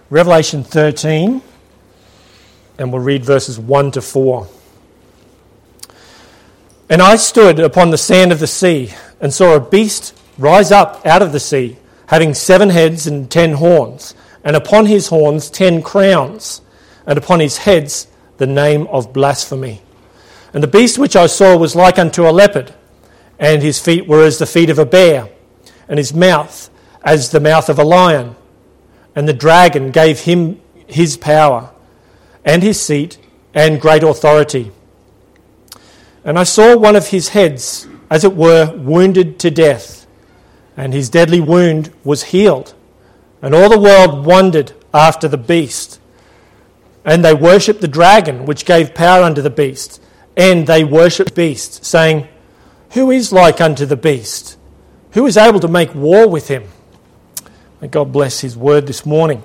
Revelation 13, and we'll read verses 1 to 4. And I stood upon the sand of the sea, and saw a beast rise up out of the sea, having 7 heads and 10 horns, and upon his horns 10 crowns, and upon his heads the name of blasphemy. And the beast which I saw was like unto a leopard, and his feet were as the feet of a bear, and his mouth as the mouth of a lion. And the dragon gave him his power, and his seat, and great authority. And I saw one of his heads, as it were, wounded to death, and his deadly wound was healed. And all the world wondered after the beast. And they worshipped the dragon, which gave power unto the beast. And they worshipped the beast, saying, Who is like unto the beast? Who is able to make war with him? May God bless his word this morning.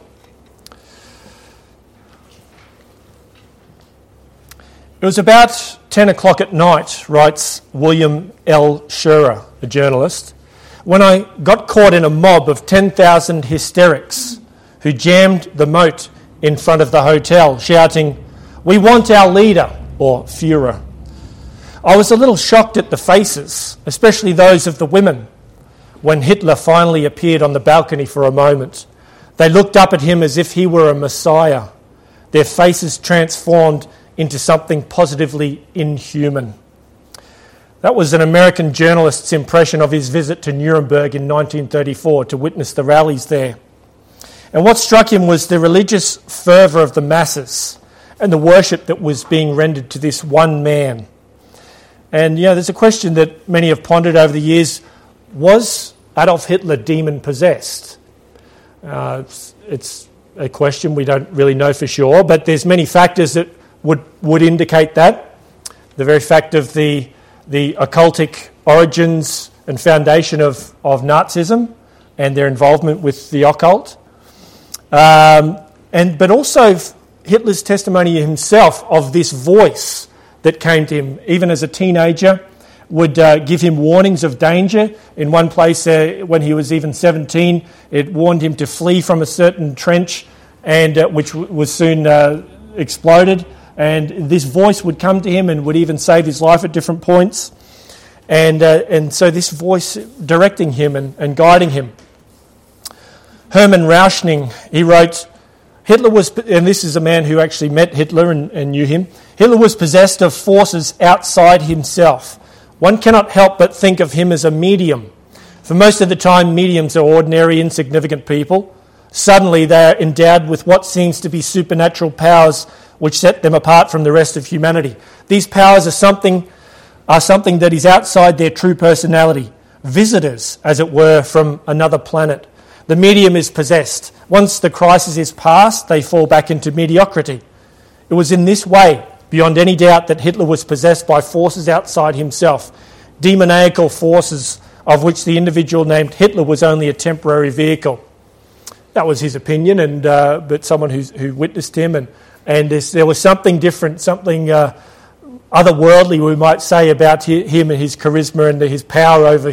It was about 10 o'clock at night, writes William L. Schurer, a journalist, when I got caught in a mob of 10,000 hysterics who jammed the moat in front of the hotel, shouting, "We want our leader," or Führer. I was a little shocked at the faces, especially those of the women, when Hitler finally appeared on the balcony for a moment. They looked up at him as if he were a messiah, their faces transformed into something positively inhuman. That was an American journalist's impression of his visit to Nuremberg in 1934 to witness the rallies there. And what struck him was the religious fervour of the masses and the worship that was being rendered to this one man. And, there's a question that many have pondered over the years. Was Adolf Hitler demon-possessed? It's a question we don't really know for sure, but there's many factors that would indicate that. The very fact of the occultic origins and foundation of Nazism and their involvement with the occult. But also Hitler's testimony himself of this voice that came to him, even as a teenager, would give him warnings of danger. In one place, when he was even 17, it warned him to flee from a certain trench, and which was soon exploded. And this voice would come to him and would even save his life at different points. And so this voice directing him and guiding him. Hermann Rauschning, he wrote, Hitler was, and this is a man who actually met Hitler and knew him, Hitler was possessed of forces outside himself. One cannot help but think of him as a medium. For most of the time, mediums are ordinary, insignificant people. Suddenly, they are endowed with what seems to be supernatural powers which set them apart from the rest of humanity. These powers are something that is outside their true personality, visitors, as it were, from another planet. The medium is possessed. Once the crisis is past, they fall back into mediocrity. It was in this way, beyond any doubt, that Hitler was possessed by forces outside himself, demoniacal forces of which the individual named Hitler was only a temporary vehicle. That was his opinion, but someone who witnessed him, and there was something different, something otherworldly, we might say, about him and his charisma and his power over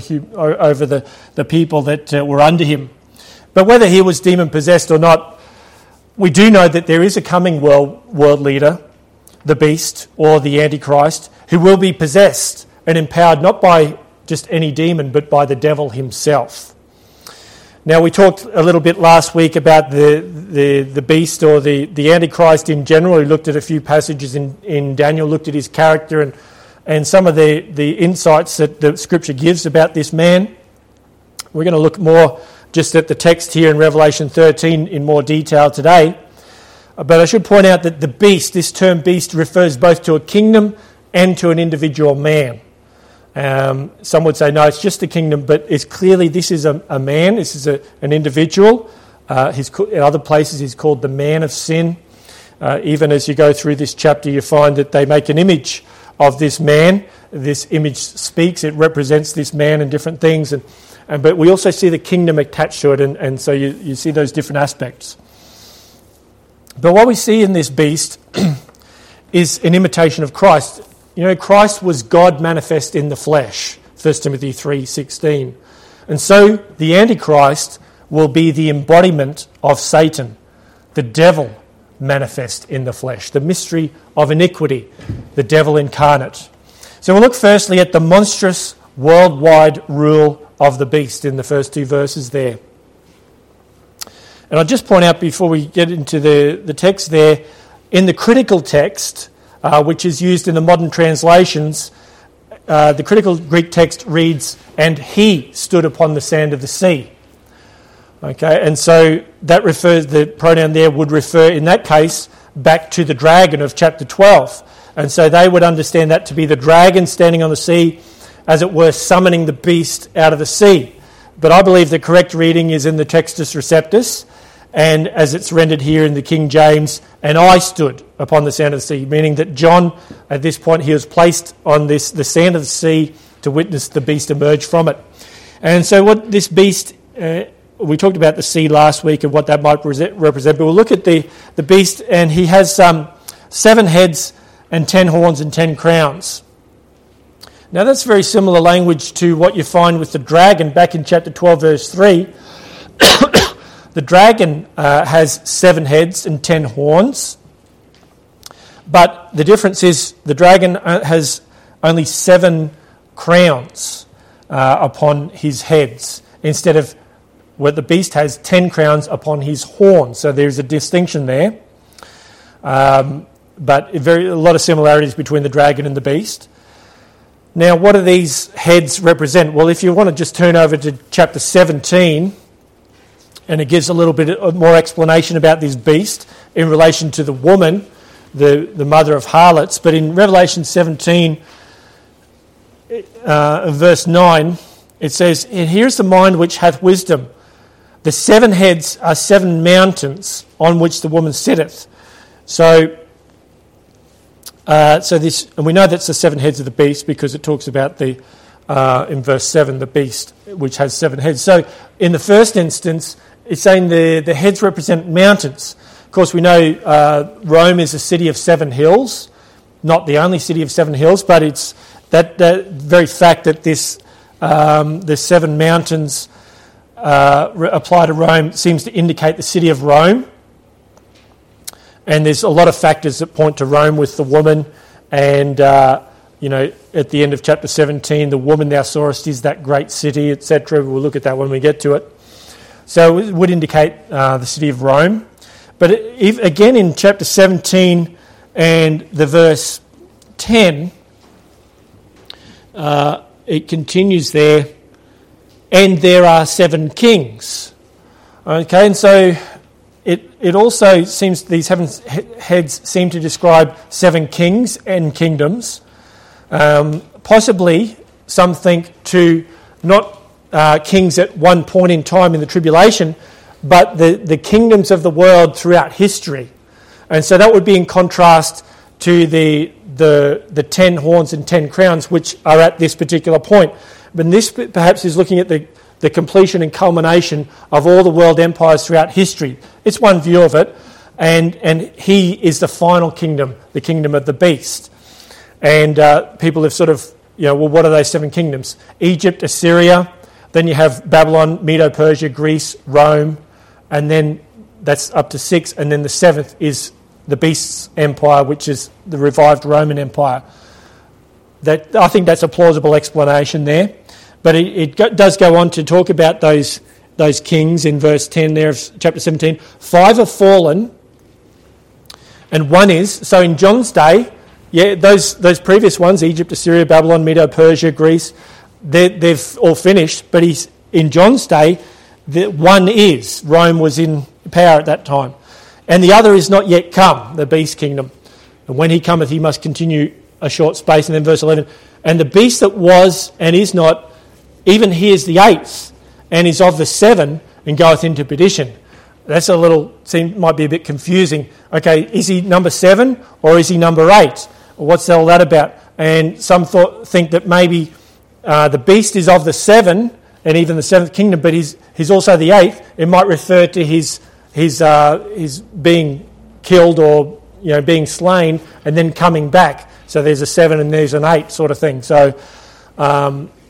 the people that were under him. But whether he was demon-possessed or not, we do know that there is a coming world leader, the beast or the Antichrist, who will be possessed and empowered not by just any demon, but by the devil himself. Now, we talked a little bit last week about the beast or the Antichrist in general. We looked at a few passages in Daniel, looked at his character and some of the insights that the Scripture gives about this man. We're going to look more just at the text here in Revelation 13 in more detail today. But I should point out that the beast, this term beast, refers both to a kingdom and to an individual man. Some would say, no, it's just a kingdom, but it's clearly this is a man, this is an individual. In other places he's called the man of sin. Even as you go through this chapter, you find that they make an image of this man. This image speaks, it represents this man and different things. But we also see the kingdom attached to it, and so you see those different aspects. But what we see in this beast is an imitation of Christ. Christ was God manifest in the flesh, 1 Timothy 3:16. And so the Antichrist will be the embodiment of Satan, the devil manifest in the flesh, the mystery of iniquity, the devil incarnate. So we'll look firstly at the monstrous worldwide rule of the beast in the first two verses there. And I'll just point out before we get into the text there, in the critical text, which is used in the modern translations, the critical Greek text reads, "And he stood upon the sand of the sea." Okay, and so that refers, the pronoun there would refer in that case back to the dragon of chapter 12. And so they would understand that to be the dragon standing on the sea, as it were, summoning the beast out of the sea. But I believe the correct reading is in the Textus Receptus, and as it's rendered here in the King James, "And I stood upon the sand of the sea," meaning that John, at this point, he was placed on the sand of the sea to witness the beast emerge from it. And so what this beast, we talked about the sea last week and what that might represent, but we'll look at the beast, and he has 7 heads and 10 horns and 10 crowns. Now that's very similar language to what you find with the dragon back in chapter 12 verse 3. The dragon has 7 heads and 10 horns, but the difference is the dragon has only 7 crowns upon his heads, instead of what the beast has 10 crowns upon his horns. So there's a distinction there, but a lot of similarities between the dragon and the beast. Now, what do these heads represent? Well, if you want to just turn over to chapter 17, and it gives a little bit more explanation about this beast in relation to the woman, the mother of harlots. But in Revelation 17, verse 9, it says, "And here's the mind which hath wisdom. The 7 heads are 7 mountains on which the woman sitteth." So this, and we know that's the 7 heads of the beast because it talks about in verse 7, the beast which has 7 heads. So in the first instance, it's saying the heads represent mountains. Of course, we know Rome is a city of 7 hills, not the only city of 7 hills, but it's that very fact that the 7 mountains apply to Rome seems to indicate the city of Rome. And there's a lot of factors that point to Rome with the woman. And, at the end of chapter 17, the woman thou sawest is that great city, etc. We'll look at that when we get to it. So it would indicate the city of Rome. But again in chapter 17 and the verse 10, it continues there, "And there are 7 kings." Okay, and so it also seems these 7 heads seem to describe 7 kings and kingdoms. Possibly, some think to not kings at one point in time in the tribulation, but the kingdoms of the world throughout history. And so that would be in contrast to the 10 horns and 10 crowns, which are at this particular point. But this perhaps is looking at the completion and culmination of all the world empires throughout history. It's one view of it, and he is the final kingdom, the kingdom of the beast. And people have sort of, well, what are those 7 kingdoms? Egypt, Assyria, then you have Babylon, Medo-Persia, Greece, Rome, and then that's up to 6, and then the 7th is the beast's empire, which is the revived Roman Empire. I think that's a plausible explanation there. But it does go on to talk about those kings in verse 10 there of chapter 17. 5 have fallen, and 1 is. So in John's day, those previous ones, Egypt, Assyria, Babylon, Medo-Persia, Greece, they've all finished. But in John's day, 1 is. Rome was in power at that time. And the other is not yet come, the beast kingdom. And when he cometh, he must continue a short space. And then verse 11, "And the beast that was and is not, even he is the 8th, and is of the 7, and goeth into perdition." That's might be a bit confusing. Okay, is he number 7 or is he number 8? Or what's all that about? And some think that maybe the beast is of the 7 and even the 7th kingdom, but he's also the 8th. It might refer to his being killed or being slain and then coming back. So there's a 7 and there's an 8 sort of thing. So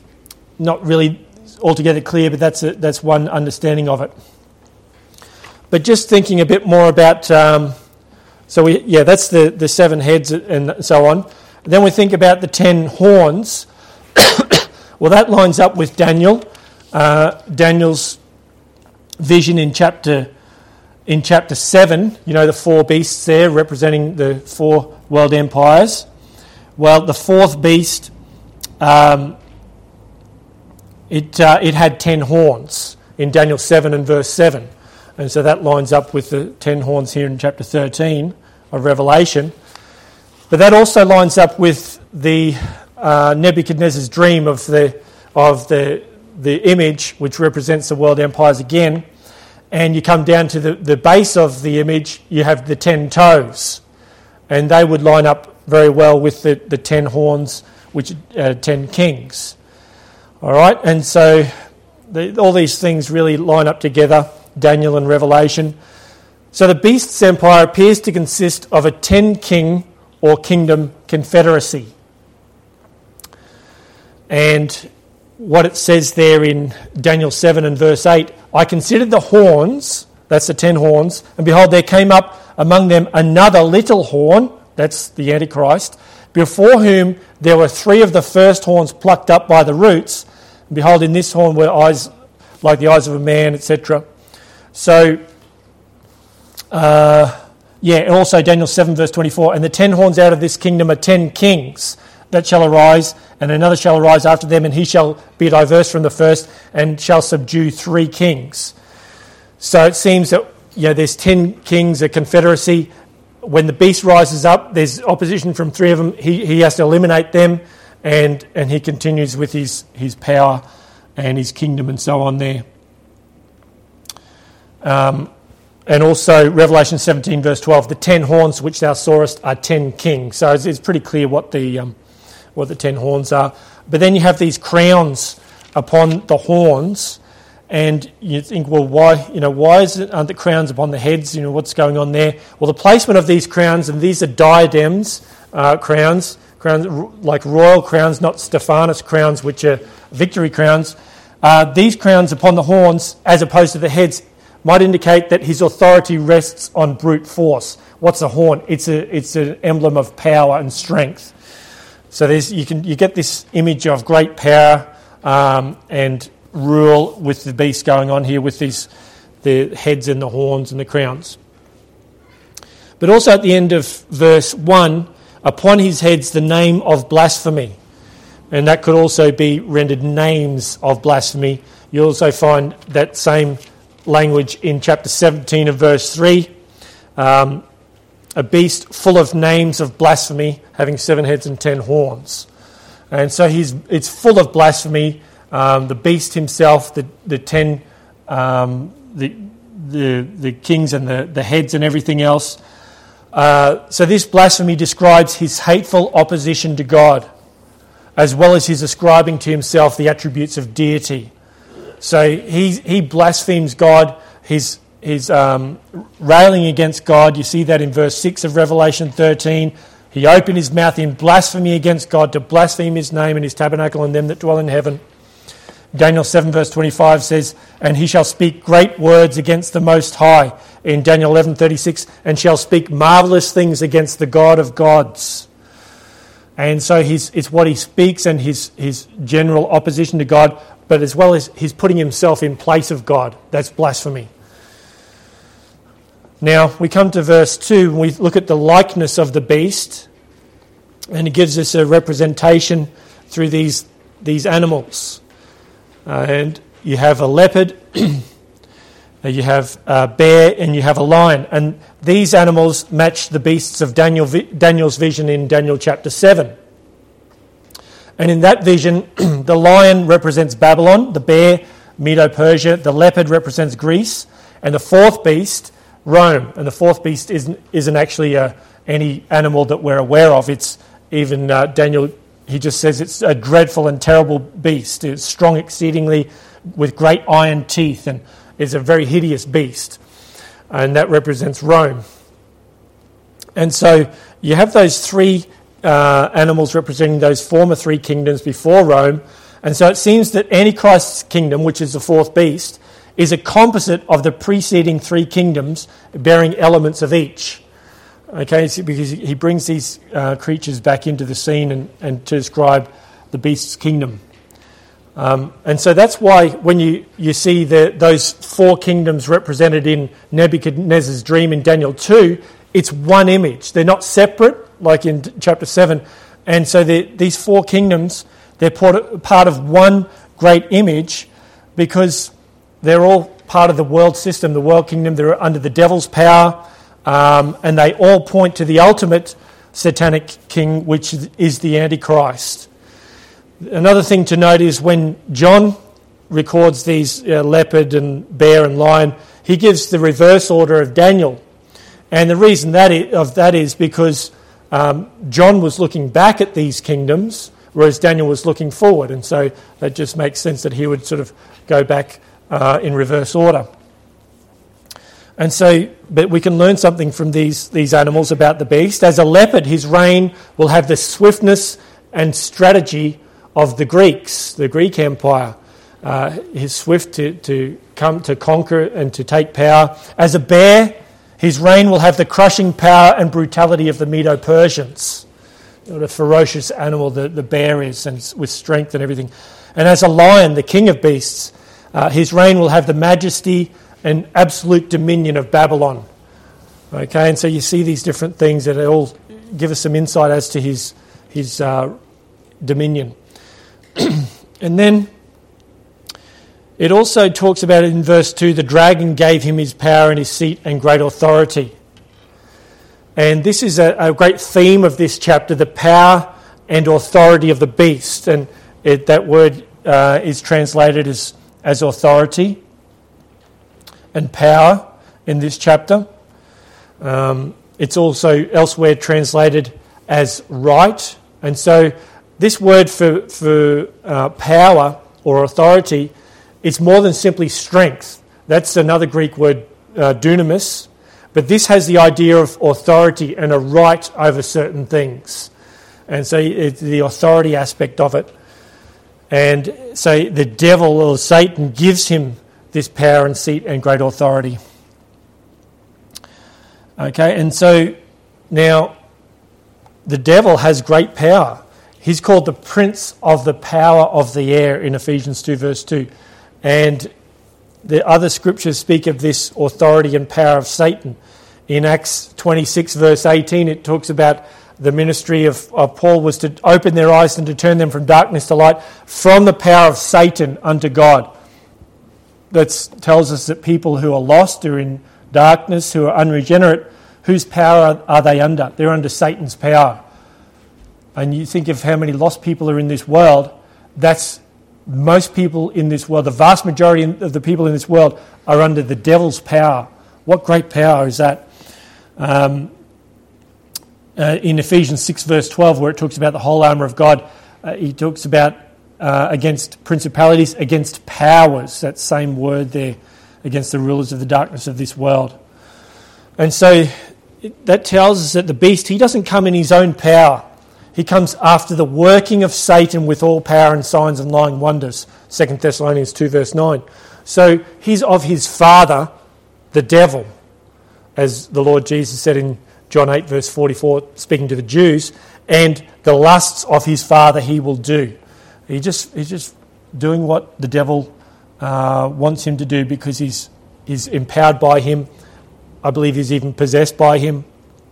not really altogether clear, but that's one understanding of it. But just thinking a bit more about, that's the 7 heads and so on. Then we think about the 10 horns. Well, that lines up with Daniel's vision in chapter 7. You know, the 4 beasts there representing the 4 world empires. Well, the 4th beast, it had 10 horns in Daniel 7 and verse 7. And so that lines up with the 10 horns here in chapter 13 of Revelation. But that also lines up with the Nebuchadnezzar's dream of the image, which represents the world empires again. And you come down to the base of the image, you have the 10 toes. And they would line up very well with the 10 horns, which are 10 kings. All right, and so all these things really line up together, Daniel and Revelation. So the beast's empire appears to consist of a 10-king or kingdom confederacy. And what it says there in Daniel 7 and verse 8, I considered the horns, that's the 10 horns, and behold, there came up among them another little horn, that's the Antichrist, before whom there were 3 of the first horns plucked up by the roots. And behold, in this horn were eyes like the eyes of a man, etc. So, and also Daniel 7 verse 24, and the 10 horns out of this kingdom are 10 kings that shall arise, and another shall arise after them, and he shall be diverse from the first, and shall subdue 3 kings. So it seems that there's 10 kings, a confederacy. When the beast rises up, there's opposition from 3 of them. He has to eliminate them, and he continues with his power and his kingdom and so on there. And also Revelation 17 verse 12, the 10 horns which thou sawest are 10 kings. So it's pretty clear what the 10 horns are. But then you have these crowns upon the horns, and you think, well, why aren't the crowns upon the heads? What's going on there? Well, the placement of these crowns, and these are diadems, crowns like royal crowns, not Stephanus crowns, which are victory crowns. These crowns upon the horns, as opposed to the heads, might indicate that his authority rests on brute force. What's a horn? It's an emblem of power and strength. So you get this image of great power and rule with the beast going on here with the heads and the horns and the crowns. But also at the end of verse 1, upon his heads the name of blasphemy. And that could also be rendered names of blasphemy. You also find that same language in chapter 17 of verse 3. A beast full of names of blasphemy, having 7 heads and 10 horns. And so it's full of blasphemy. The beast himself, the 10, the kings and the heads and everything else. So this blasphemy describes his hateful opposition to God, as well as his ascribing to himself the attributes of deity. So he blasphemes God. He's railing against God. You see that in verse 6 of Revelation 13. He opened his mouth in blasphemy against God, to blaspheme his name and his tabernacle and them that dwell in heaven. Daniel 7 verse 25 says, and he shall speak great words against the Most High, in Daniel 11:36, and shall speak marvellous things against the God of gods. And so it's what he speaks and his general opposition to God, but as well as he's putting himself in place of God. That's blasphemy. Now, we come to verse 2, and we look at the likeness of the beast, and it gives us a representation through these animals. And you have a leopard, you have a bear, and you have a lion. And these animals match the beasts of Daniel's vision in Daniel chapter 7. And in that vision, the lion represents Babylon, the bear, Medo-Persia, the leopard represents Greece, and the 4th beast, Rome. And the 4th beast isn't actually any animal that we're aware of. It's even Daniel, he just says it's a dreadful and terrible beast. It's strong exceedingly with great iron teeth, and is a very hideous beast. And that represents Rome. And so you have those 3 animals representing those former 3 kingdoms before Rome. And so it seems that Antichrist's kingdom, which is the 4th beast, is a composite of the preceding three kingdoms bearing elements of each. Okay, so because he brings these creatures back into the scene and to describe the beast's kingdom. And so that's why when you see those four kingdoms represented in Nebuchadnezzar's dream in Daniel 2, it's one image. They're not separate like in chapter 7. And so these four kingdoms, they're part of one great image because they're all part of the world system, the world kingdom. They're under the devil's power, and they all point to the ultimate satanic king, which is the Antichrist. Another thing to note is when John records these leopard and bear and lion, he gives the reverse order of Daniel. And the reason that is because John was looking back at these kingdoms, whereas Daniel was looking forward. And so that just makes sense that he would sort of go back in reverse order. And so, but we can learn something from these animals about the beast. As a leopard, his reign will have the swiftness and strategy of the Greeks, the Greek Empire. He's swift to come to conquer and to take power. As a bear, his reign will have the crushing power and brutality of the Medo-Persians. What a ferocious animal the bear is, and with strength and everything. And as a lion, the king of beasts, his reign will have the majesty and absolute dominion of Babylon. Okay, and so you see these different things that all give us some insight as to his dominion. And then it also talks about it in verse 2, the dragon gave him his power and his seat and great authority. And this is a great theme of this chapter, the power and authority of the beast. And that word is translated as authority and power in this chapter. It's also elsewhere translated as right. And so this word for power or authority, it's more than simply strength. That's another Greek word, dunamis. But this has the idea of authority and a right over certain things. And so it's the authority aspect of it. And so the devil or Satan gives him this power and seat and great authority. Okay, and so now the devil has great power. He's called the prince of the power of the air in Ephesians 2 verse 2. And the other scriptures speak of this authority and power of Satan. In Acts 26 verse 18 it talks about the ministry of Paul was to open their eyes and to turn them from darkness to light, from the power of Satan unto God. That tells us that people who are lost, who are in darkness, who are unregenerate, whose power are they under? They're under Satan's power. And you think of how many lost people are in this world, that's most people in this world, the vast majority of the people in this world are under the devil's power. What great power is that? In Ephesians 6 verse 12, where it talks about the whole armour of God, he talks about against principalities, against powers, that same word there, against the rulers of the darkness of this world. And so that tells us that the beast, he doesn't come in his own power. He comes after the working of Satan with all power and signs and lying wonders, 2 Thessalonians 2 verse 9. So he's of his father, the devil, as the Lord Jesus said in John 8 verse 44, speaking to the Jews, and the lusts of his father he will do. He's just doing what the devil wants him to do because he's empowered by him. I believe he's even possessed by him.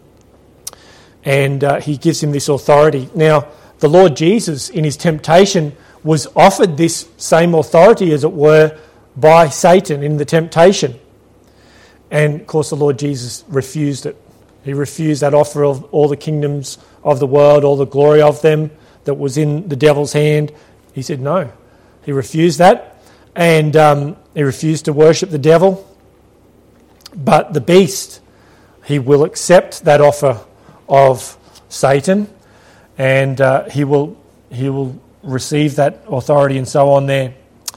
And he gives him this authority. Now, the Lord Jesus, in his temptation, was offered this same authority, as it were, by Satan in the temptation. And, of course, the Lord Jesus refused it. He refused that offer of all the kingdoms of the world, all the glory of them that was in the devil's hand. He said no. He refused that. And he refused to worship the devil. But the beast, he will accept that offer of Satan, and he will receive that authority and so on there.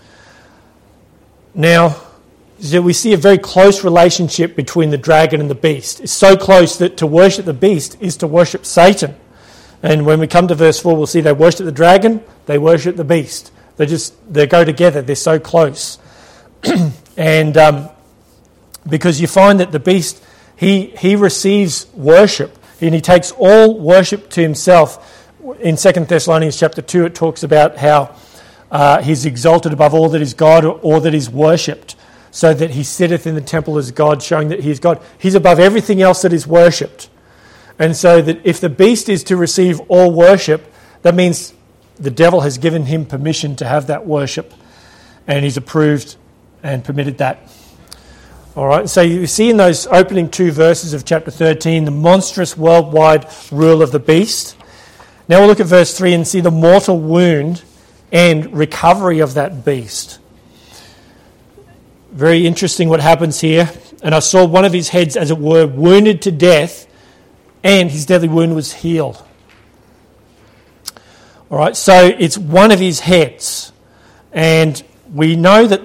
Now, so we see a very close relationship between the dragon and the beast. It's so close that to worship the beast is to worship Satan. And when we come to verse 4, we'll see they worship the dragon, they worship the beast. They go together, they're so close. And because you find that the beast, he receives worship, and he takes all worship to himself. In 2 Thessalonians chapter 2, it talks about how he's exalted above all that is God or that is worshipped, so that he sitteth in the temple as God, showing that he is God. He's above everything else that is worshipped. And so that if the beast is to receive all worship, that means the devil has given him permission to have that worship, and he's approved and permitted that. All right, so you see in those opening 2 verses of chapter 13 the monstrous worldwide rule of the beast. Now we'll look at verse 3 and see the mortal wound and recovery of that beast. Very interesting what happens here. And I saw one of his heads, as it were, wounded to death, and his deadly wound was healed. All right, so it's one of his heads. And we know that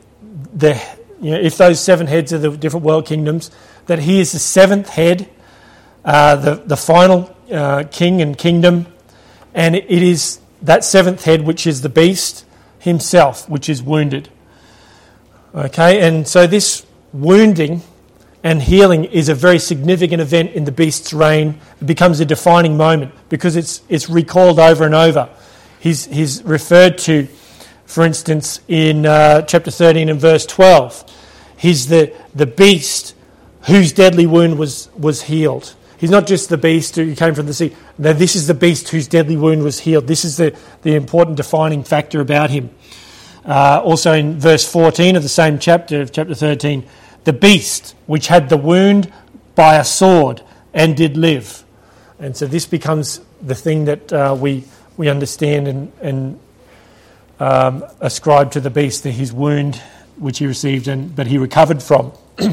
if those 7 heads are the different world kingdoms, that he is the 7th head, the final king and kingdom, and it is that 7th head which is the beast himself, which is wounded. Okay, and so this wounding and healing is a very significant event in the beast's reign. It becomes a defining moment because it's recalled over and over. He's referred to, for instance, in chapter 13 and verse 12. He's the beast whose deadly wound was healed. He's not just the beast who came from the sea. No, this is the beast whose deadly wound was healed. This is the important defining factor about him. Also in verse 14 of the same chapter, of chapter 13, the beast which had the wound by a sword and did live. And so this becomes the thing that we understand and ascribe to the beast, his wound which he received but he recovered from.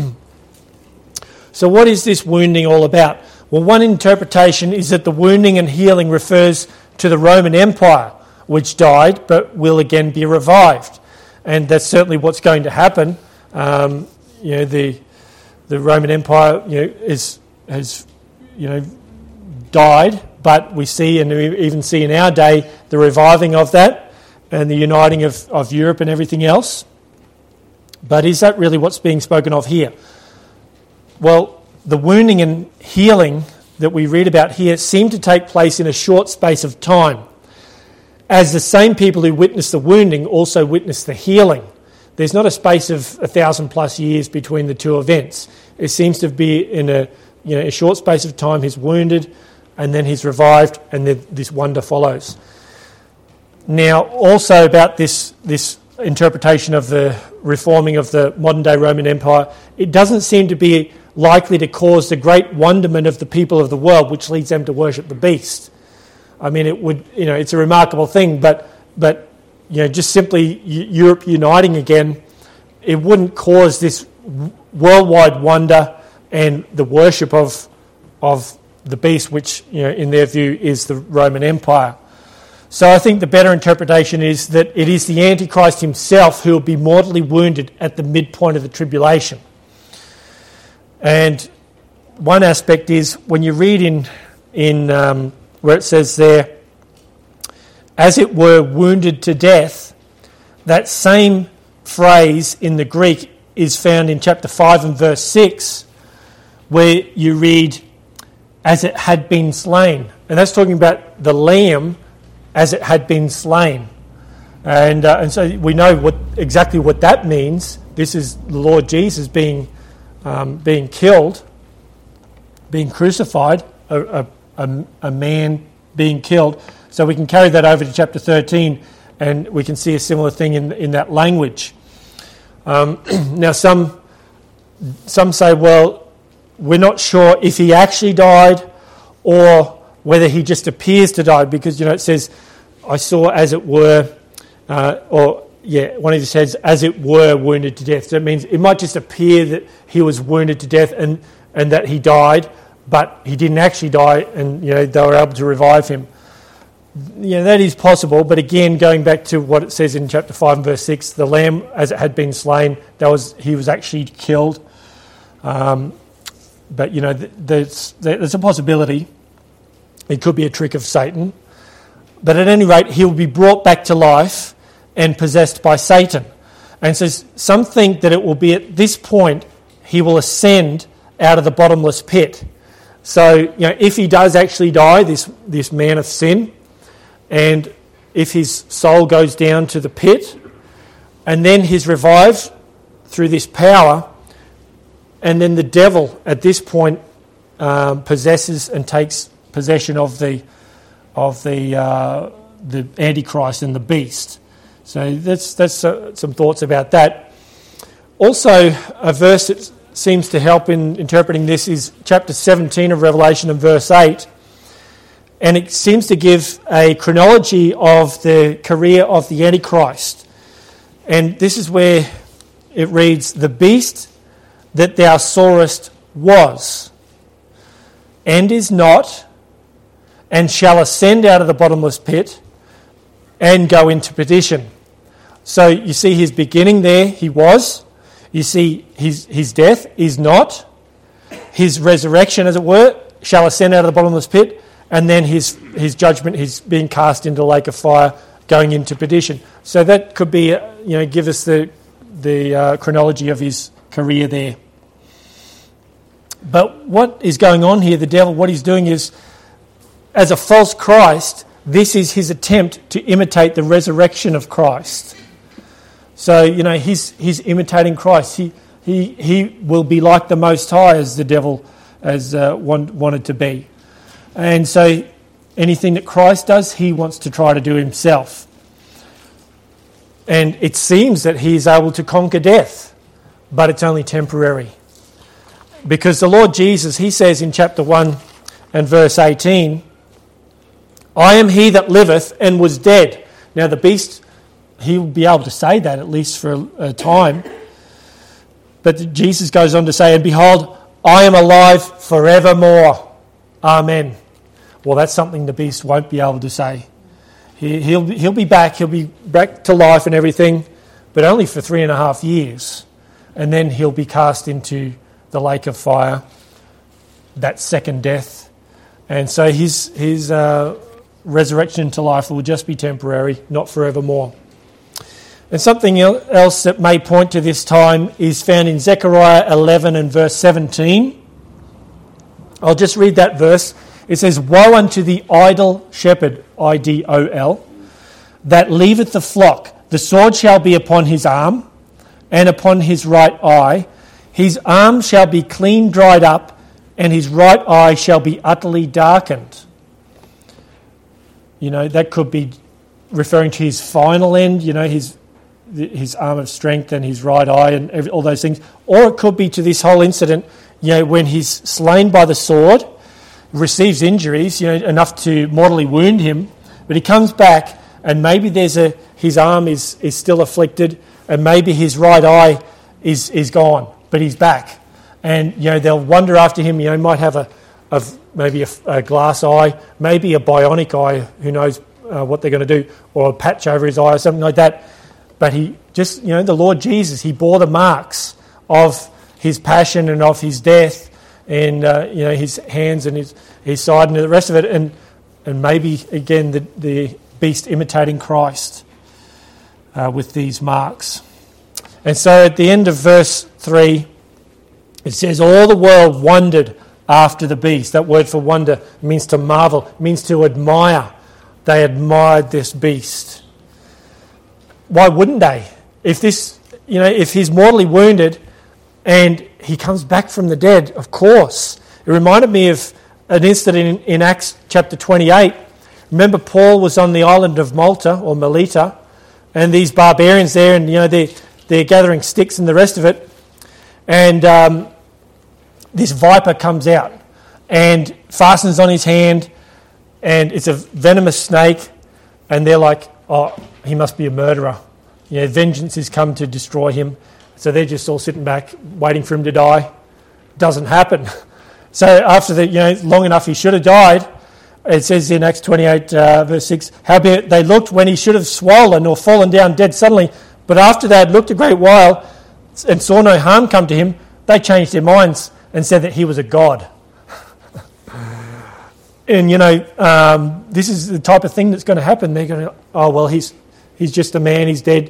So what is this wounding all about? Well, one interpretation is that the wounding and healing refers to the Roman Empire, which died but will again be revived. And that's certainly what's going to happen. The Roman Empire has died, but we see, and we even see in our day, the reviving of that and the uniting of Europe and everything else. But is that really what's being spoken of here? Well, the wounding and healing that we read about here seem to take place in a short space of time, as the same people who witnessed the wounding also witnessed the healing. There's not a space of 1,000+ years between the two events. It seems to be in a short space of time. He's wounded, and then he's revived, and then this wonder follows. Now, also about this interpretation of the reforming of the modern-day Roman Empire, it doesn't seem to be likely to cause the great wonderment of the people of the world, which leads them to worship the beast. I mean, it would, it's a remarkable thing, but just simply Europe uniting again, it wouldn't cause this worldwide wonder and the worship of the beast, which, in their view is the Roman Empire. So I think the better interpretation is that it is the Antichrist himself who will be mortally wounded at the midpoint of the tribulation. And one aspect is when you read in where it says there, as it were, wounded to death, that same phrase in the Greek is found in chapter 5 and verse 6, where you read, as it had been slain. And that's talking about the lamb as it had been slain. And so we know exactly what that means. This is the Lord Jesus being killed, being crucified, a man being killed. So we can carry that over to chapter 13 and we can see a similar thing in that language. Now some say, well, we're not sure if he actually died or whether he just appears to die, because it says, I saw as it were, one of his heads as it were wounded to death. So it means it might just appear that he was wounded to death and that he died, but he didn't actually die, and they were able to revive him. That is possible, but again, going back to what it says in chapter 5 and verse 6, the lamb as it had been slain, he was actually killed. But there's a possibility. It could be a trick of Satan. But at any rate, he'll be brought back to life and possessed by Satan. And so some think that it will be at this point he will ascend out of the bottomless pit. So, if he does actually die, this man of sin, and if his soul goes down to the pit, and then he's revived through this power, and then the devil at this point possesses and takes possession of the Antichrist and the beast. So that's some thoughts about that. Also, a verse that seems to help in interpreting this is chapter 17 of Revelation and verse 8. And it seems to give a chronology of the career of the Antichrist. And this is where it reads, "The beast that thou sawest was, and is not, and shall ascend out of the bottomless pit, and go into perdition." So you see his beginning there, he was. You see his death is not. His resurrection, as it were, shall ascend out of the bottomless pit, and then his judgment, he's being cast into the lake of fire, going into perdition. So that could be, give us the chronology of his career there. But what is going on here, the devil, what he's doing is, as a false Christ, this is his attempt to imitate the resurrection of Christ. So, he's imitating Christ. He will be like the Most High, as the devil has wanted to be. And so anything that Christ does, he wants to try to do himself. And it seems that he is able to conquer death, but it's only temporary. Because the Lord Jesus, he says in chapter 1 and verse 18, "I am he that liveth and was dead." Now the beast, he will be able to say that at least for a time. But Jesus goes on to say, "And behold, I am alive forevermore. Amen." Well, that's something the beast won't be able to say. He'll be back. He'll be back to life and everything, but only for 3.5 years. And then he'll be cast into the lake of fire, that second death. And so his resurrection to life will just be temporary, not forevermore. And something else that may point to this time is found in Zechariah 11 and verse 17. I'll just read that verse. It says, "Woe unto the idle shepherd," I-D-O-L, "that leaveth the flock. The sword shall be upon his arm, and upon his right eye. His arm shall be clean dried up, and his right eye shall be utterly darkened." That could be referring to his final end, his arm of strength and his right eye and all those things. Or it could be to this whole incident, when he's slain by the sword, receives injuries, enough to mortally wound him, but he comes back and maybe his arm is still afflicted, and maybe his right eye is gone, but he's back. And, they'll wonder after him, might have maybe a glass eye, maybe a bionic eye, who knows what they're going to do, or a patch over his eye or something like that. But he just, the Lord Jesus, he bore the marks of his passion and of his death, and his hands and his side and the rest of it, and maybe again the beast imitating Christ with these marks. And so at the end of verse 3, it says, "All the world wondered after the beast." That word for wonder means to marvel, means to admire. They admired this beast. Why wouldn't they? If he's mortally wounded and he comes back from the dead, of course. It reminded me of an incident in Acts chapter 28. Remember, Paul was on the island of Malta, or Melita, and these barbarians there, and they're gathering sticks and the rest of it. And this viper comes out and fastens on his hand, and it's a venomous snake, and they're like, "Oh, he must be a murderer. Vengeance has come to destroy him." So they're just all sitting back, waiting for him to die. Doesn't happen. So after long enough he should have died, it says in Acts 28 verse 6, "Howbeit they looked when he should have swollen or fallen down dead suddenly, but after they had looked a great while and saw no harm come to him, they changed their minds and said that he was a god." And this is the type of thing that's going to happen. They're going to, "Oh well, he's just a man, he's dead.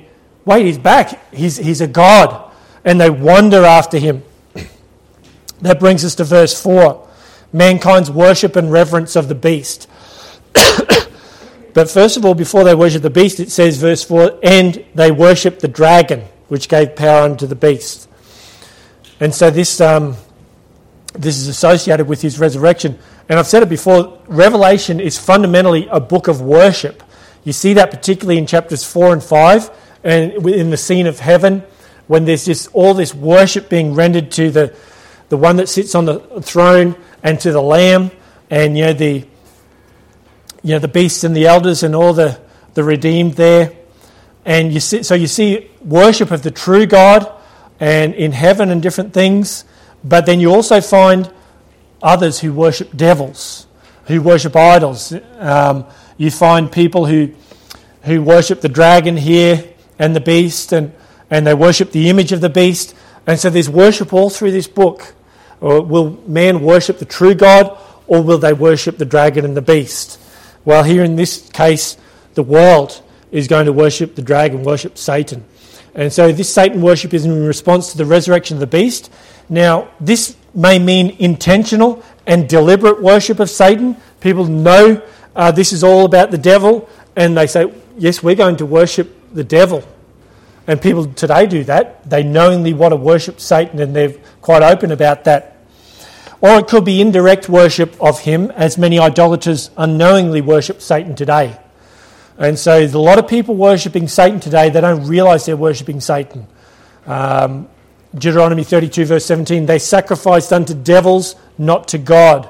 wait, he's back. He's a god. And they wander after him. That brings us to verse 4. Mankind's worship and reverence of the beast. But first of all, before they worship the beast, it says, verse 4, and they worship the dragon, which gave power unto the beast. And so this is associated with his resurrection. And I've said it before, Revelation is fundamentally a book of worship. You see that particularly in chapters 4 and 5, and in the scene of heaven, when there's just all this worship being rendered to the one that sits on the throne and to the Lamb, and the beasts and the elders and all the redeemed there. And you see worship of the true God and in heaven and different things. But then you also find others who worship devils, who worship idols. You find people who worship the dragon here and the beast, and they worship the image of the beast. And so there's worship all through this book. Or will man worship the true God, or will they worship the dragon and the beast? Well, here in this case, the world is going to worship the dragon, worship Satan. And so this Satan worship is in response to the resurrection of the beast. Now, this may mean intentional and deliberate worship of Satan. People know this is all about the devil, and they say, yes, we're going to worship the devil. And people today do that. They knowingly want to worship Satan, and they're quite open about that. Or it could be indirect worship of him, as many idolaters unknowingly worship Satan today. And so there's a lot of people worshipping Satan today. They don't realise they're worshipping Satan. Deuteronomy 32 verse 17, they sacrificed unto devils, not to God.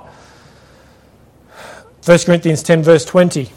1 Corinthians 10 verse 20,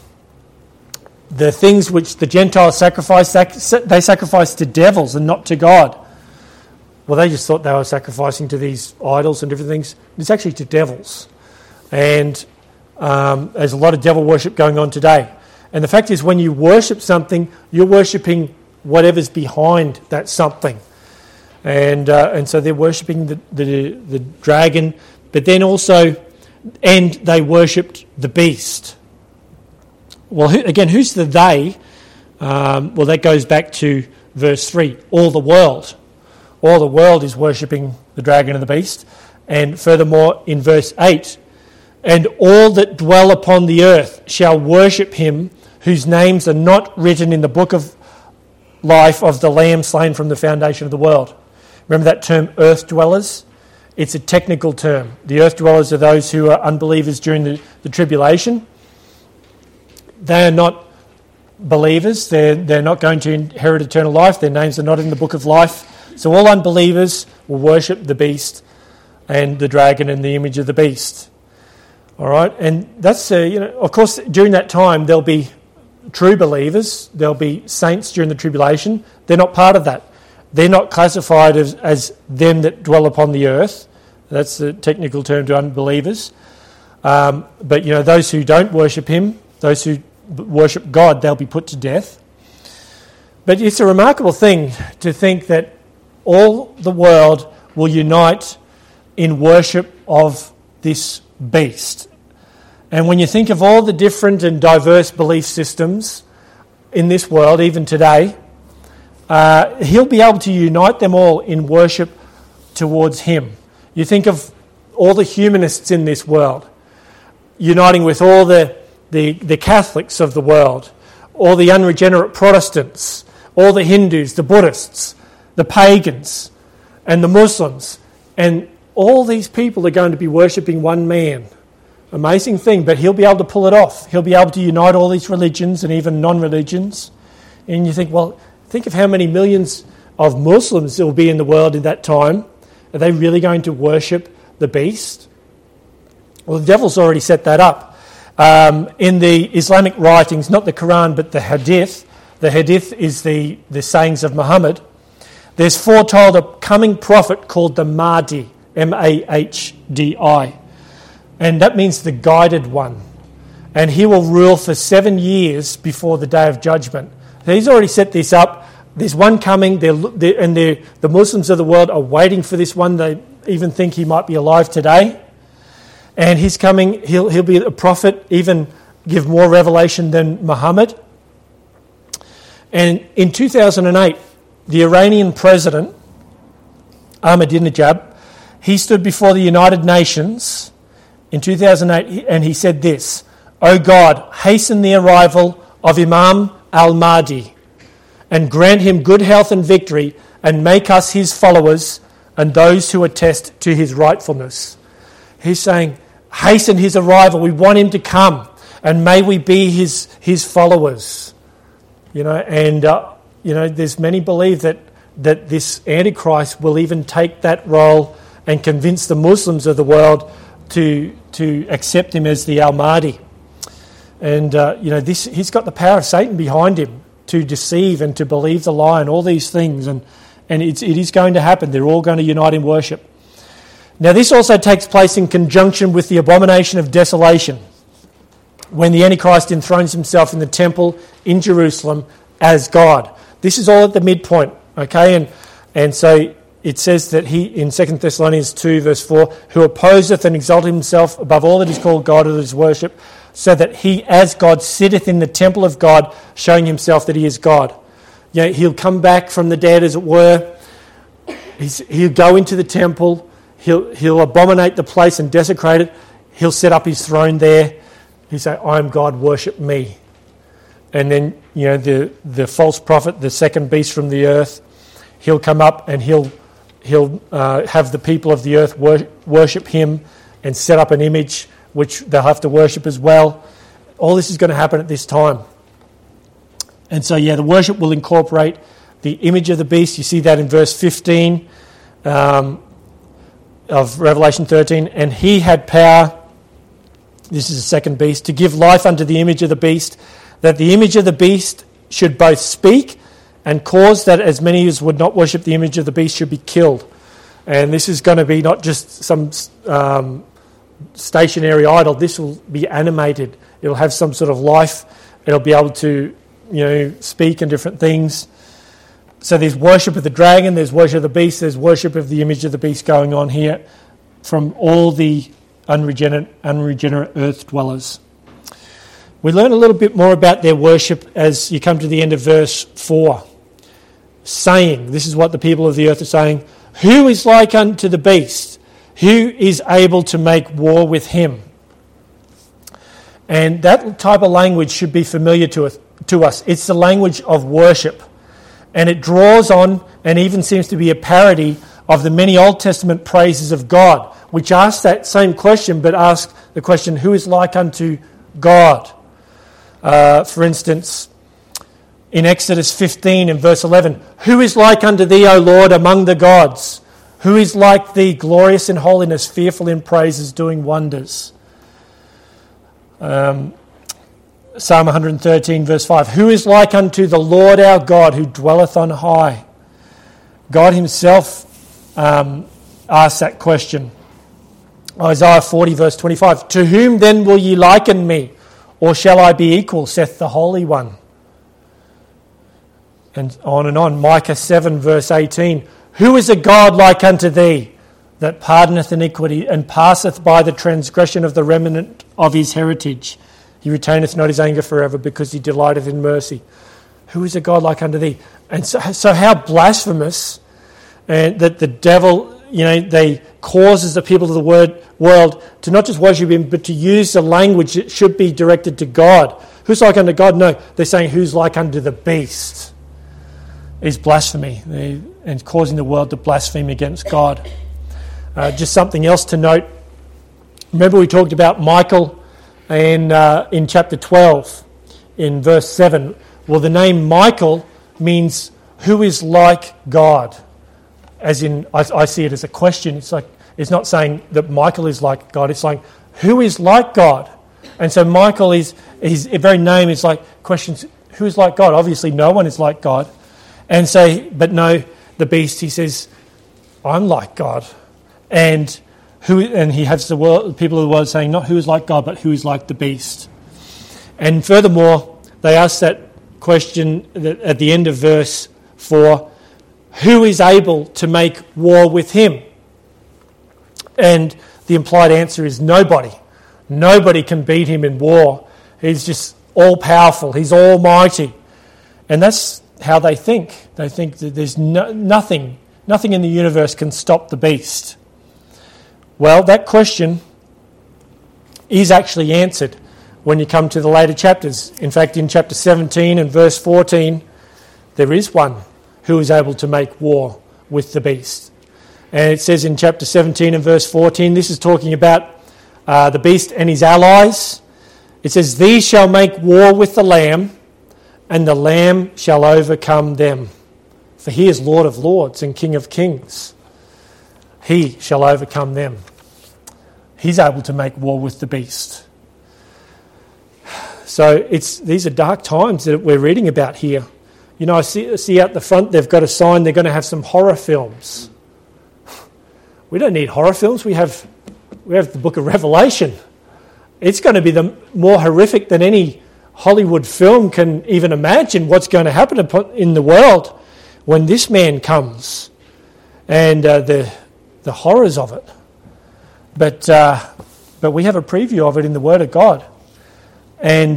the things which the Gentiles sacrifice, they sacrifice to devils and not to God. Well, they just thought they were sacrificing to these idols and different things. It's actually to devils. And there's a lot of devil worship going on today. And the fact is, when you worship something, you're worshipping whatever's behind that something. And so they're worshipping the dragon, but then also, and they worshipped the beast. Well, who's the they? Well, that goes back to verse 3, all the world. All the world is worshipping the dragon and the beast. And furthermore, in verse 8, and all that dwell upon the earth shall worship him, whose names are not written in the book of life of the Lamb slain from the foundation of the world. Remember that term, earth dwellers? It's a technical term. The earth dwellers are those who are unbelievers during the tribulation. They are not believers. They're not going to inherit eternal life. Their names are not in the book of life. So all unbelievers will worship the beast and the dragon and the image of the beast. All right, and that's of course during that time there'll be true believers. There'll be saints during the tribulation. They're not part of that. They're not classified as them that dwell upon the earth. That's the technical term to unbelievers. But those who don't worship him, those who worship God, they'll be put to death. But it's a remarkable thing to think that all the world will unite in worship of this beast. And when you think of all the different and diverse belief systems in this world, even today, he'll be able to unite them all in worship towards him. You think of all the humanists in this world, uniting with all the Catholics of the world, all the unregenerate Protestants, all the Hindus, the Buddhists, the pagans, and the Muslims. And all these people are going to be worshipping one man. Amazing thing, but he'll be able to pull it off. He'll be able to unite all these religions and even non-religions. And you think, well, think of how many millions of Muslims there will be in the world in that time. Are they really going to worship the beast? Well, the devil's already set that up. In the Islamic writings, not the Quran, but the Hadith is the sayings of Muhammad. There's foretold a coming prophet called the Mahdi, M-A-H-D-I. And that means the guided one. And he will rule for 7 years before the day of judgment. So he's already set this up. There's one coming, the Muslims of the world are waiting for this one. They even think he might be alive today. And he's coming, he'll be a prophet, even give more revelation than Muhammad. And in 2008, the Iranian president, Ahmadinejad, he stood before the United Nations in 2008 and he said this: "O God, hasten the arrival of Imam al-Mahdi and grant him good health and victory, and make us his followers and those who attest to his rightfulness." He's saying, hasten his arrival. We want him to come, and may we be his followers. There's many believe that this Antichrist will even take that role and convince the Muslims of the world to accept him as the Al-Mahdi. And he's got the power of Satan behind him to deceive and to believe the lie and all these things, and it is going to happen. They're all going to unite in worship. Now, this also takes place in conjunction with the abomination of desolation, when the Antichrist enthrones himself in the temple in Jerusalem as God. This is all at the midpoint, okay? And so it says that he, in 2 Thessalonians 2, verse 4, who opposeth and exalteth himself above all that is called God or that is worshipped, so that he, as God, sitteth in the temple of God, showing himself that he is God. He'll come back from the dead, as it were. He'll go into the temple. He'll abominate the place and desecrate it. He'll set up his throne there. He'll say, "I am God, worship me." And then, the false prophet, the second beast from the earth, he'll come up and he'll have the people of the earth worship him and set up an image which they'll have to worship as well. All this is going to happen at this time. And so, the worship will incorporate the image of the beast. You see that in verse 15 of Revelation 13. "And he had power," this is the second beast, "to give life unto the image of the beast, that the image of the beast should both speak and cause that as many as would not worship the image of the beast should be killed." And this is going to be not just some stationary idol. This will be animated. It'll have some sort of life. It'll be able to, speak and different things. So there's worship of the dragon, there's worship of the beast, there's worship of the image of the beast going on here from all the unregenerate earth dwellers. We learn a little bit more about their worship as you come to the end of verse 4. Saying, this is what the people of the earth are saying, "Who is like unto the beast? Who is able to make war with him?" And that type of language should be familiar to us. It's the language of worship. And it draws on and even seems to be a parody of the many Old Testament praises of God, which ask that same question, but ask the question, who is like unto God? For instance, in Exodus 15 and verse 11, "Who is like unto thee, O Lord, among the gods? Who is like thee, glorious in holiness, fearful in praises, doing wonders?" Psalm 113 verse 5, "Who is like unto the Lord our God, who dwelleth on high?" God himself asks that question. Isaiah 40 verse 25, "To whom then will ye liken me? Or shall I be equal, saith the Holy One?" And on. Micah 7 verse 18, "Who is a God like unto thee, that pardoneth iniquity, and passeth by the transgression of the remnant of his heritage? He retaineth not his anger forever, because he delighteth in mercy." Who is a God like unto thee? And so how blasphemous that the devil, they causes the people of the world to not just worship him, but to use the language that should be directed to God. Who's like unto God? No, they're saying who's like unto the beast. Is blasphemy and causing the world to blaspheme against God. Just something else to note. Remember we talked about Michael in chapter 12 in verse 7. Well, the name Michael means who is like God. As in, I see it as a question. It's not saying that Michael is like God. It's like, who is like God? And so Michael his very name is like questions, who is like God? Obviously no one is like God. And so, but no, the beast, he says, I'm like God. And he has the people of the world saying, not who is like God, but who is like the beast. And furthermore, they ask that question at the end of verse 4, who is able to make war with him? And the implied answer is nobody. Nobody can beat him in war. He's just all-powerful. He's almighty. And that's how they think. They think that there's nothing in the universe can stop the beast. Well, that question is actually answered when you come to the later chapters. In fact, in chapter 17 and verse 14, there is one who is able to make war with the beast. And it says in chapter 17 and verse 14, this is talking about the beast and his allies. It says, "These shall make war with the Lamb, and the Lamb shall overcome them. For he is Lord of lords and King of kings. He shall overcome them." He's able to make war with the beast. So these are dark times that we're reading about here. You know, I see out the front they've got a sign they're going to have some horror films. We don't need horror films. We have the book of Revelation. It's going to be more horrific than any Hollywood film can even imagine what's going to happen in the world when this man comes, and the horrors of it. But we have a preview of it in the Word of God. And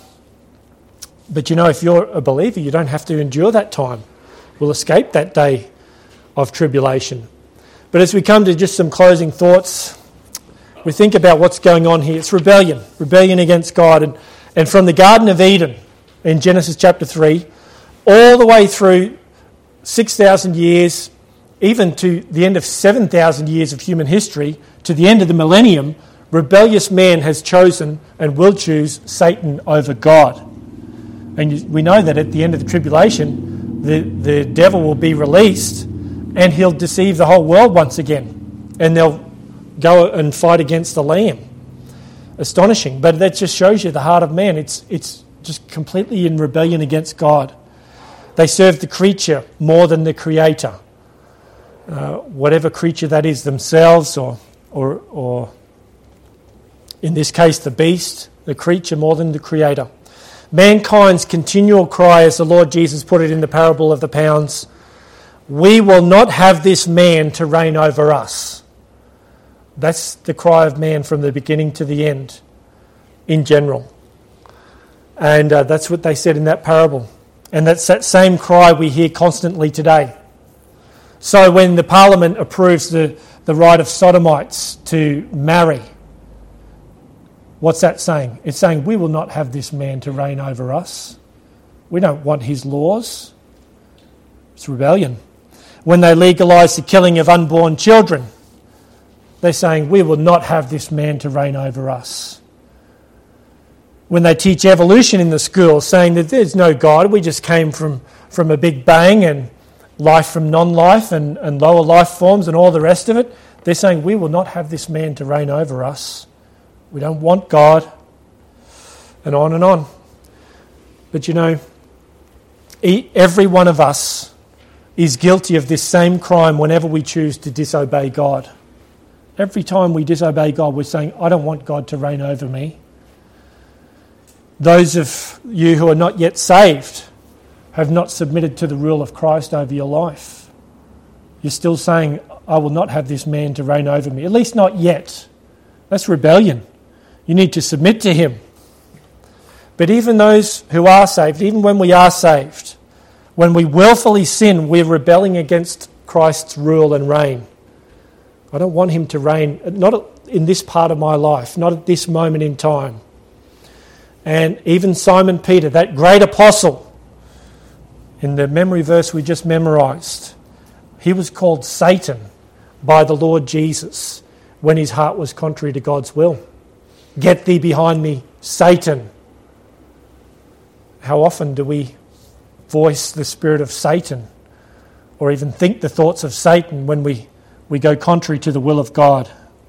but you know, if you're a believer, you don't have to endure that time. We'll escape that day of tribulation. But as we come to just some closing thoughts, we think about what's going on here. It's rebellion against God. And from the Garden of Eden in Genesis chapter 3, all the way through 6,000 years, even to the end of 7,000 years of human history, to the end of the millennium, rebellious man has chosen and will choose Satan over God. And we know that at the end of the tribulation, the devil will be released and he'll deceive the whole world once again. And they'll go and fight against the Lamb. Astonishing. But that just shows you the heart of man. It's just completely in rebellion against God. They serve the creature more than the Creator. Whatever creature that is, themselves or in this case the beast, the creature more than the Creator. Mankind's continual cry, as the Lord Jesus put it in the parable of the pounds, "We will not have this man to reign over us." That's the cry of man from the beginning to the end, in general. And that's what they said in that parable. And that's that same cry we hear constantly today. So when the Parliament approves the right of sodomites to marry, what's that saying? It's saying, we will not have this man to reign over us. We don't want his laws. It's rebellion. When they legalise the killing of unborn children, they're saying, we will not have this man to reign over us. When they teach evolution in the schools, saying that there's no God, we just came from a big bang and life from non-life and lower life forms and all the rest of it, they're saying, we will not have this man to reign over us. We don't want God. And on and on. But you know, every one of us is guilty of this same crime whenever we choose to disobey God. Every time we disobey God, we're saying, I don't want God to reign over me. Those of you who are not yet saved have not submitted to the rule of Christ over your life. You're still saying, I will not have this man to reign over me. At least not yet. That's rebellion. You need to submit to him. But even those who are saved, even when we are saved, when we willfully sin, we're rebelling against Christ's rule and reign. I don't want him to reign, not in this part of my life, not at this moment in time. And even Simon Peter, that great apostle, in the memory verse we just memorised, he was called Satan by the Lord Jesus when his heart was contrary to God's will. Get thee behind me, Satan. How often do we voice the spirit of Satan or even think the thoughts of Satan when we go contrary to the will of God?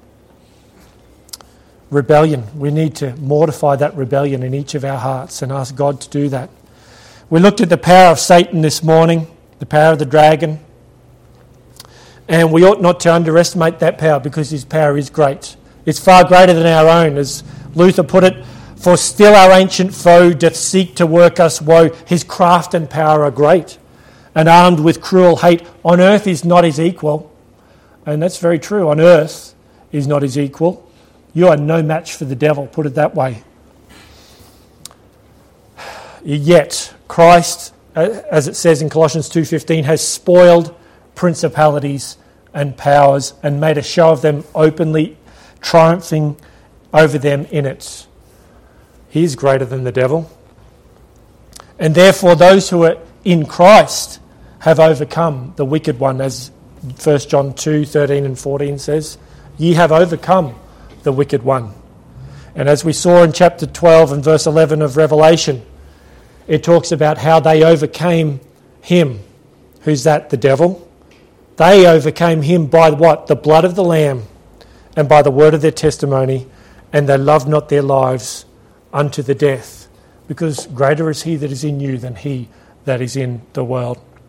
Rebellion. We need to mortify that rebellion in each of our hearts and ask God to do that. We looked at the power of Satan this morning, the power of the dragon, and we ought not to underestimate that power because his power is great. It's far greater than our own. As Luther put it, for still our ancient foe doth seek to work us woe. His craft and power are great, and armed with cruel hate, on earth is not his equal. And that's very true. On earth is not his equal. You are no match for the devil, put it that way. Yet Christ as it says in Colossians 2:15, has spoiled principalities and powers and made a show of them openly, triumphing over them in it. He is greater than the devil. And therefore those who are in Christ have overcome the wicked one, as 1 John 2:13 and 14 says. Ye have overcome the wicked one. And as we saw in chapter 12 and verse 11 of Revelation, it talks about how they overcame him. Who's that? The devil. They overcame him by what? The blood of the Lamb and by the word of their testimony, and they loved not their lives unto the death, because greater is he that is in you than he that is in the world.